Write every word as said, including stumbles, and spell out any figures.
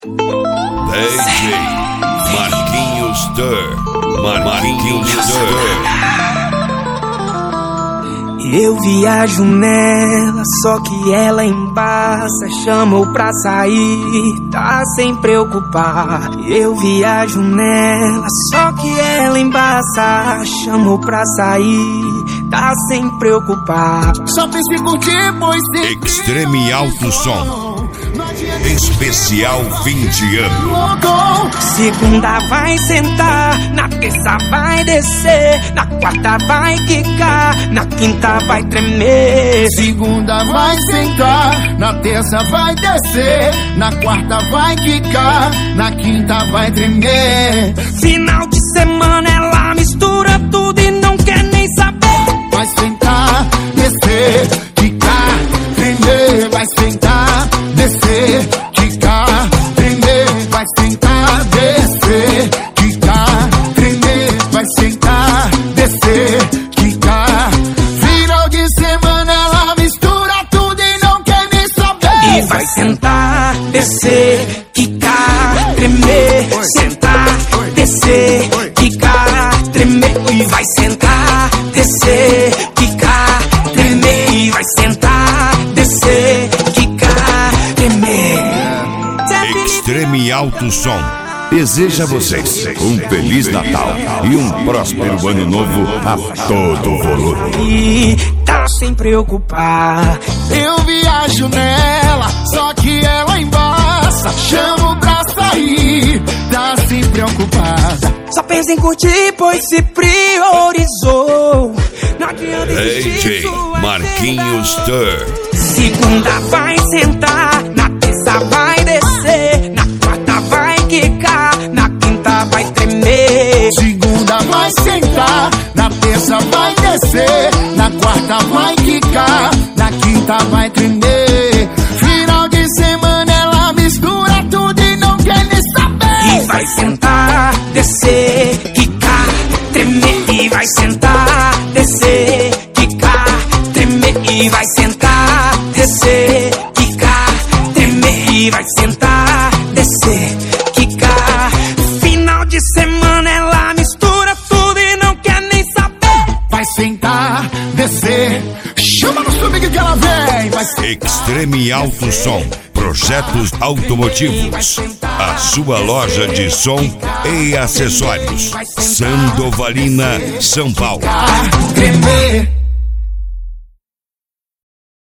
D J Marquinhos Dur, Marquinhos Dur. Eu viajo nela, só que ela embaça. Chamou pra sair, tá sem preocupar. Eu viajo nela, só que ela embaça. Chamou pra sair, tá sem preocupar. Só pense em curtir, pois tem Extreme Alto Som Especial fim de ano. Segunda vai sentar, na terça vai descer, na quarta vai quicar, na quinta vai tremer. Segunda vai sentar, na terça vai descer, na quarta vai quicar, na quinta vai tremer. Final de semana ela mistura tudo e não quer nem saber. Vai sentar, descer, quicar, tremer. Vai sentar, descer, quicar, tremer. Vai sentar, descer, quicar, tremer. Vai sentar, descer, quicar. Final de semana ela mistura tudo e não quer nem saber. E vai sentar, descer, quicar, tremer. Sentar, descer, quicar, tremer. E vai sentar, descer, quicar, tremer. E vai sentar, descer, quicar, tremer. Extreme Alto Som deseja a vocês um Feliz Natal e um próspero Ano Novo a todo volume. E tá sem preocupar. Eu viajo nela, só que ela embaça. Chamo pra sair, tá sem preocupada. Só pensa em curtir, pois se priorizou. Não adianta D existir J sua Marquinhos Dur. Segunda vai sentar, na terça vai descer, na quarta vai quicar, na quinta vai tremer. Segunda vai sentar, na terça vai descer, na quarta vai quicar, na quinta vai tremer. Final de semana ela mistura tudo e não quer nem saber. E vai sentar, descer, quicar, tremer. E vai sentar, descer, quicar, tremer. E vai sentar, descer, quicar, tremer. E vai sentar, descer, quicar. Final de semana ela mistura tudo e não quer nem saber. Vai sentar, descer, chama no swing que ela vem. Vai Extreme Alto Som Projetos Automotivos. A sua loja de som e acessórios. Sandovalina, São Paulo. tremer.